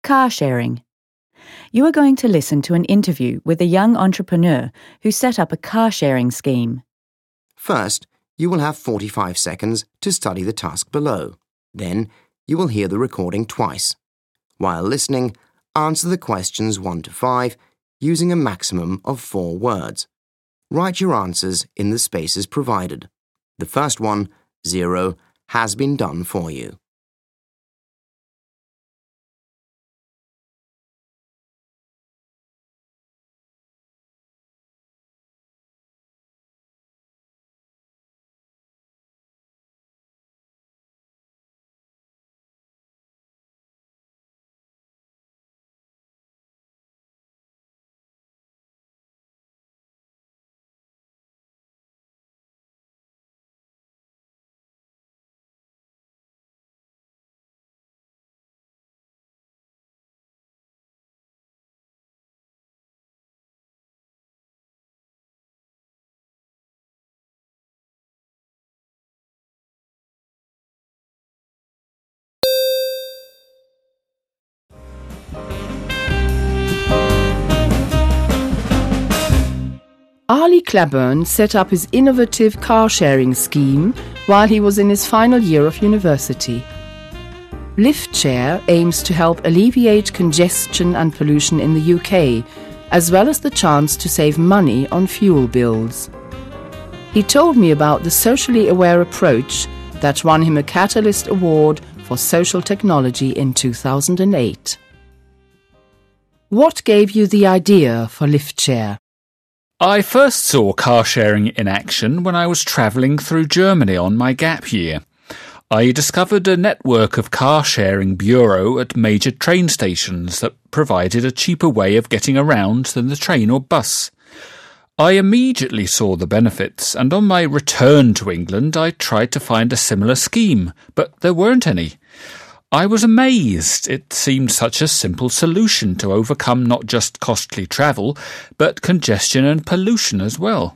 car sharing. You are going to listen to an interview with a young entrepreneur who set up a car sharing scheme. First, you will have 45 seconds to study the task below. Then, you will hear the recording twice. While listening, answer the questions 1 to 5 using a maximum of 4 words. Write your answers in the spaces provided. The first one, 0, has been done for you. Ali Claiborne set up his innovative car-sharing scheme while he was in his final year of university. LiftShare aims to help alleviate congestion and pollution in the UK, as well as the chance to save money on fuel bills. He told me about the socially aware approach that won him a Catalyst Award for Social Technology in 2008. What gave you the idea for LiftShare? I first saw car sharing in action when I was travelling through Germany on my gap year. I discovered a network of car sharing bureaux at major train stations that provided a cheaper way of getting around than the train or bus. I immediately saw the benefits, and on my return to England I tried to find a similar scheme, but there weren't any. I was amazed. It seemed such a simple solution to overcome not just costly travel, but congestion and pollution as well.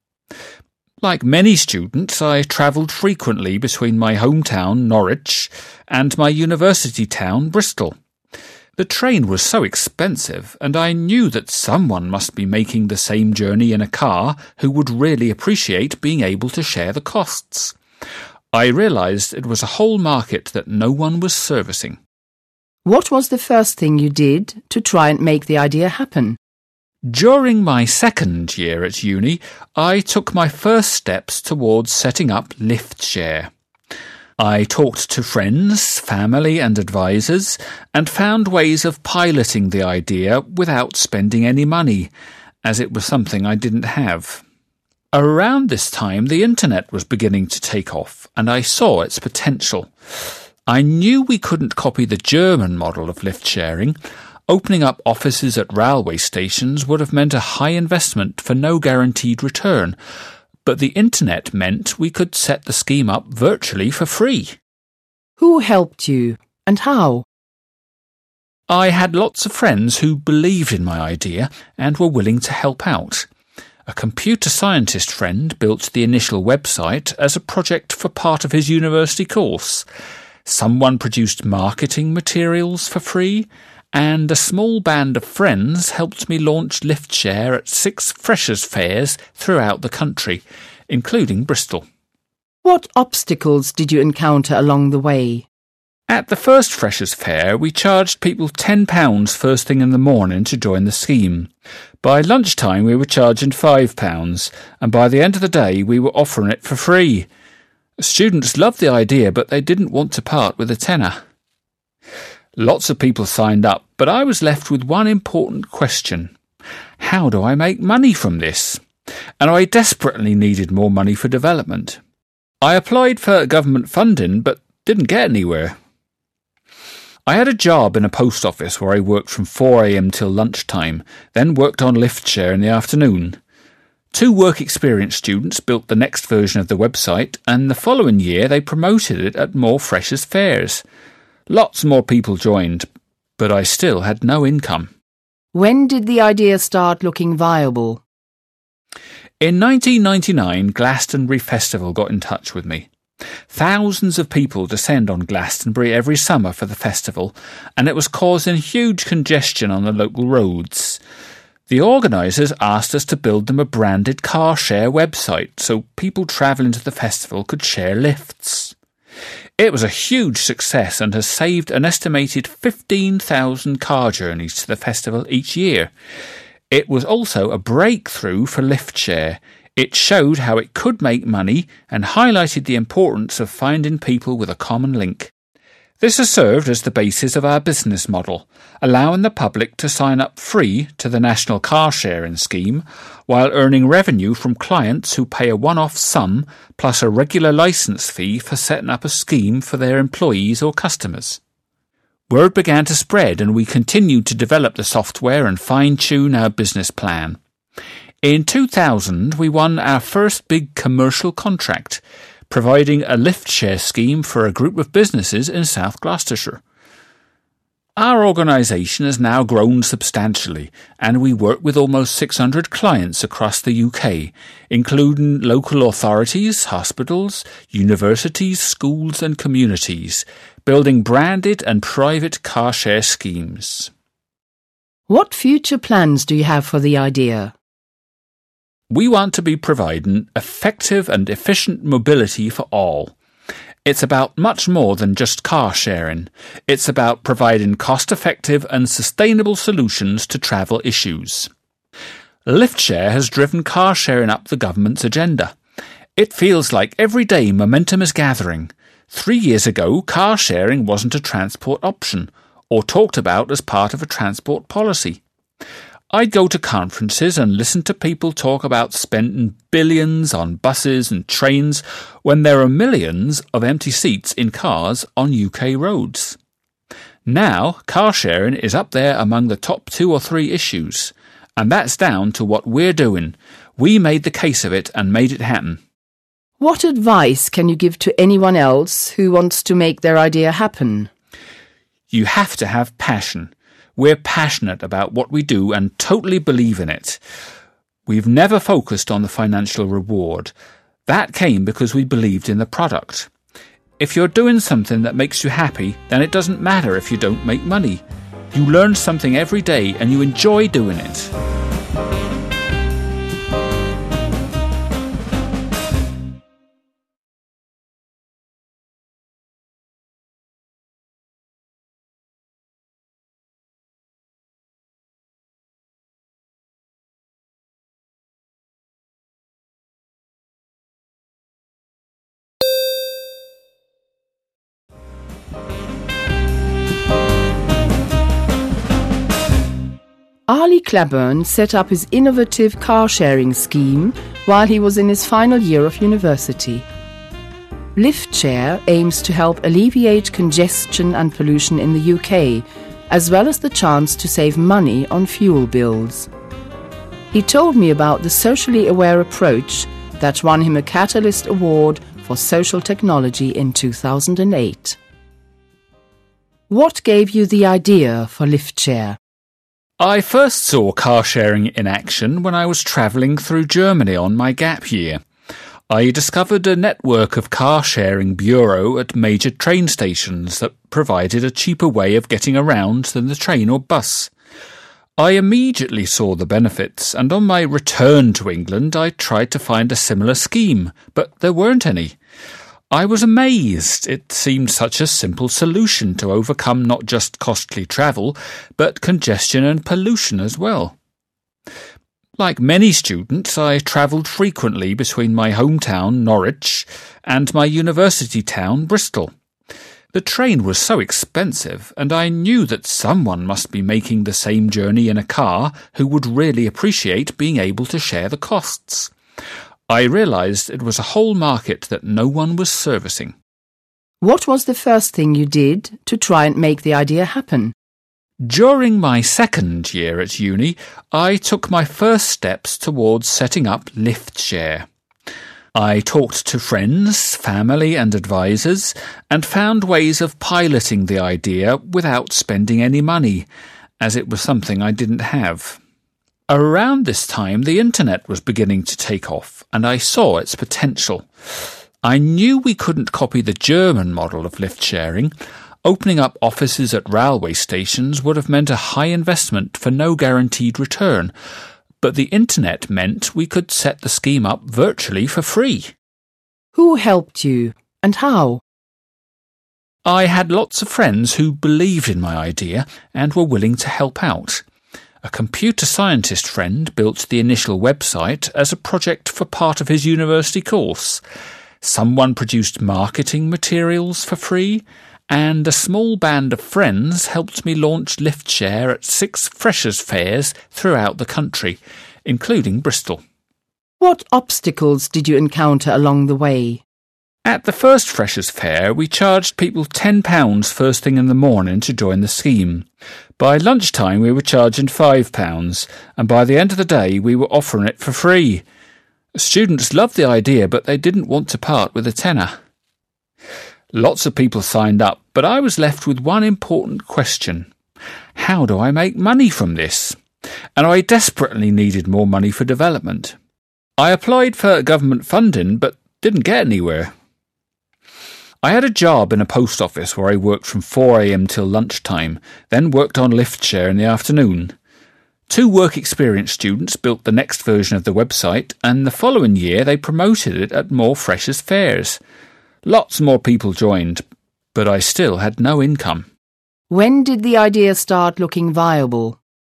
Like many students, I travelled frequently between my hometown, Norwich, and my university town, Bristol. The train was so expensive, and I knew that someone must be making the same journey in a car who would really appreciate being able to share the costs. I realised it was a whole market that no one was servicing. What was the first thing you did to try and make the idea happen? During my second year at uni, I took my first steps towards setting up LiftShare. I talked to friends, family and advisors and found ways of piloting the idea without spending any money, as it was something I didn't have. Around this time, the internet was beginning to take off, and I saw its potential. I knew we couldn't copy the German model of lift sharing. Opening up offices at railway stations would have meant a high investment for no guaranteed return, but the internet meant we could set the scheme up virtually for free. Who helped you, and how? I had lots of friends who believed in my idea and were willing to help out. A computer scientist friend built the initial website as a project for part of his university course. Someone produced marketing materials for free, and a small band of friends helped me launch LiftShare at 6 freshers' fairs throughout the country, including Bristol. What obstacles did you encounter along the way? At the first freshers' fair, we charged people £10 first thing in the morning to join the scheme. By lunchtime, we were charging £5, and by the end of the day, we were offering it for free. Students loved the idea, but they didn't want to part with a tenner. Lots of people signed up, but I was left with one important question. How do I make money from this? And I desperately needed more money for development. I applied for government funding, but didn't get anywhere. I had a job in a post office where I worked from 4 a.m. till lunchtime, then worked on LiftShare in the afternoon. 2 work-experience students built the next version of the website, and the following year they promoted it at more freshers' fairs. Lots more people joined, but I still had no income. When did the idea start looking viable? In 1999, Glastonbury Festival got in touch with me. Thousands of people descend on Glastonbury every summer for the festival, and it was causing huge congestion on the local roads. The organisers asked us to build them a branded car share website so people travelling to the festival could share lifts. It was a huge success and has saved an estimated 15,000 car journeys to the festival each year. It was also a breakthrough for LiftShare. It showed how it could make money and highlighted the importance of finding people with a common link. This has served as the basis of our business model, allowing the public to sign up free to the National Car Sharing Scheme while earning revenue from clients who pay a one-off sum plus a regular licence fee for setting up a scheme for their employees or customers. Word began to spread and we continued to develop the software and fine-tune our business plan. In 2000, we won our first big commercial contract, providing a lift share scheme for a group of businesses in South Gloucestershire. Our organisation has now grown substantially, and we work with almost 600 clients across the UK, including local authorities, hospitals, universities, schools and communities, building branded and private car share schemes. What future plans do you have for the idea? We want to be providing effective and efficient mobility for all. It's about much more than just car sharing. It's about providing cost-effective and sustainable solutions to travel issues. LiftShare has driven car sharing up the government's agenda. It feels like every day momentum is gathering. 3 years ago, car sharing wasn't a transport option or talked about as part of a transport policy. I'd go to conferences and listen to people talk about spending billions on buses and trains when there are millions of empty seats in cars on UK roads. Now, car sharing is up there among the top 2 or 3 issues, and that's down to what we're doing. We made the case of it and made it happen. What advice can you give to anyone else who wants to make their idea happen? You have to have passion. We're passionate about what we do and totally believe in it. We've never focused on the financial reward. That came because we believed in the product. If you're doing something that makes you happy, then it doesn't matter if you don't make money. You learn something every day and you enjoy doing it. Ali Claburn set up his innovative car-sharing scheme while he was in his final year of university. LiftShare aims to help alleviate congestion and pollution in the UK, as well as the chance to save money on fuel bills. He told me about the socially aware approach that won him a Catalyst Award for Social Technology in 2008. What gave you the idea for LiftShare? I first saw car sharing in action when I was travelling through Germany on my gap year. I discovered a network of car sharing bureaux at major train stations that provided a cheaper way of getting around than the train or bus. I immediately saw the benefits, and on my return to England I tried to find a similar scheme, but there weren't any. I was amazed. It seemed such a simple solution to overcome not just costly travel, but congestion and pollution as well. Like many students, I travelled frequently between my hometown, Norwich, and my university town, Bristol. The train was so expensive, and I knew that someone must be making the same journey in a car who would really appreciate being able to share the costs. I realised it was a whole market that no one was servicing. What was the first thing you did to try and make the idea happen? During my second year at uni, I took my first steps towards setting up LiftShare. I talked to friends, family and advisors and found ways of piloting the idea without spending any money, as it was something I didn't have. Around this time, the internet was beginning to take off, and I saw its potential. I knew we couldn't copy the German model of lift sharing. Opening up offices at railway stations would have meant a high investment for no guaranteed return, but the internet meant we could set the scheme up virtually for free. Who helped you, and how? I had lots of friends who believed in my idea and were willing to help out. A computer scientist friend built the initial website as a project for part of his university course. Someone produced marketing materials for free, and a small band of friends helped me launch LiftShare at 6 freshers' fairs throughout the country, including Bristol. What obstacles did you encounter along the way? At the first freshers' fair, we charged people £10 first thing in the morning to join the scheme. By lunchtime, we were charging £5, and by the end of the day, we were offering it for free. Students loved the idea, but they didn't want to part with a tenner. Lots of people signed up, but I was left with one important question. How do I make money from this? And I desperately needed more money for development. I applied for government funding, but didn't get anywhere. I had a job in a post office where I worked from 4 a.m. till lunchtime, then worked on LiftShare in the afternoon. 2 work-experience students built the next version of the website, and the following year they promoted it at more freshers' fairs. Lots more people joined, but I still had no income. When did the idea start looking viable?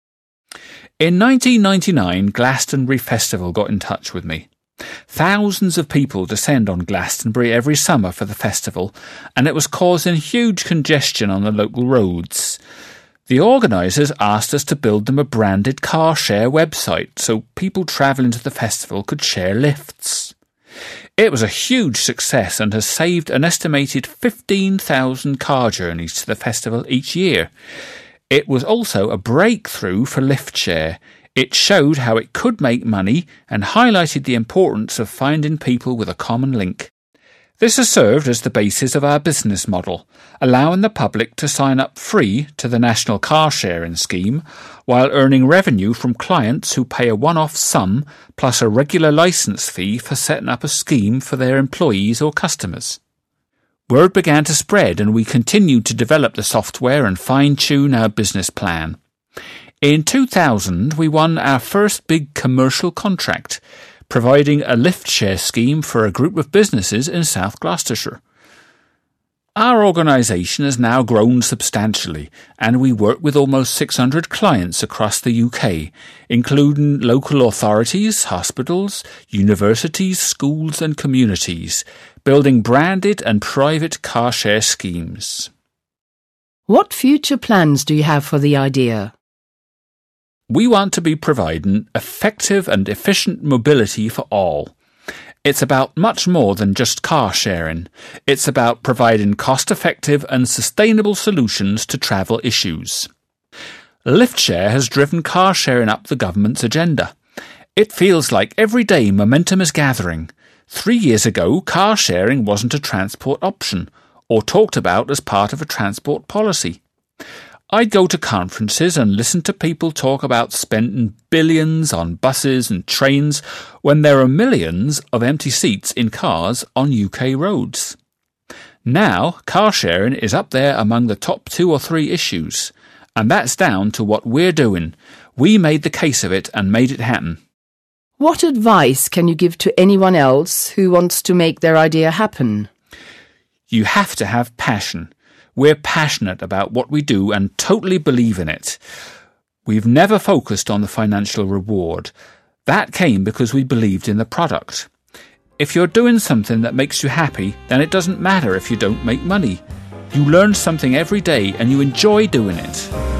In 1999, Glastonbury Festival got in touch with me. Thousands of people descend on Glastonbury every summer for the festival, and it was causing huge congestion on the local roads. The organisers asked us to build them a branded car share website so people travelling to the festival could share lifts. It was a huge success and has saved an estimated 15,000 car journeys to the festival each year. It was also a breakthrough for LiftShare. It showed how it could make money and highlighted the importance of finding people with a common link. This has served as the basis of our business model, allowing the public to sign up free to the National Car Sharing Scheme while earning revenue from clients who pay a one-off sum plus a regular licence fee for setting up a scheme for their employees or customers. Word began to spread and we continued to develop the software and fine-tune our business plan. In 2000, we won our first big commercial contract, providing a LiftShare scheme for a group of businesses in South Gloucestershire. Our organisation has now grown substantially, and we work with almost 600 clients across the UK, including local authorities, hospitals, universities, schools and communities, building branded and private car share schemes. What future plans do you have for the idea? We want to be providing effective and efficient mobility for all. It's about much more than just car sharing. It's about providing cost-effective and sustainable solutions to travel issues. LiftShare has driven car sharing up the government's agenda. It feels like every day momentum is gathering. 3 years ago, car sharing wasn't a transport option or talked about as part of a transport policy. I'd go to conferences and listen to people talk about spending billions on buses and trains when there are millions of empty seats in cars on UK roads. Now, car sharing is up there among the top 2 or 3 issues, and that's down to what we're doing. We made the case of it and made it happen. What advice can you give to anyone else who wants to make their idea happen? You have to have passion. We're passionate about what we do and totally believe in it. We've never focused on the financial reward. That came because we believed in the product. If you're doing something that makes you happy, then it doesn't matter if you don't make money. You learn something every day and you enjoy doing it.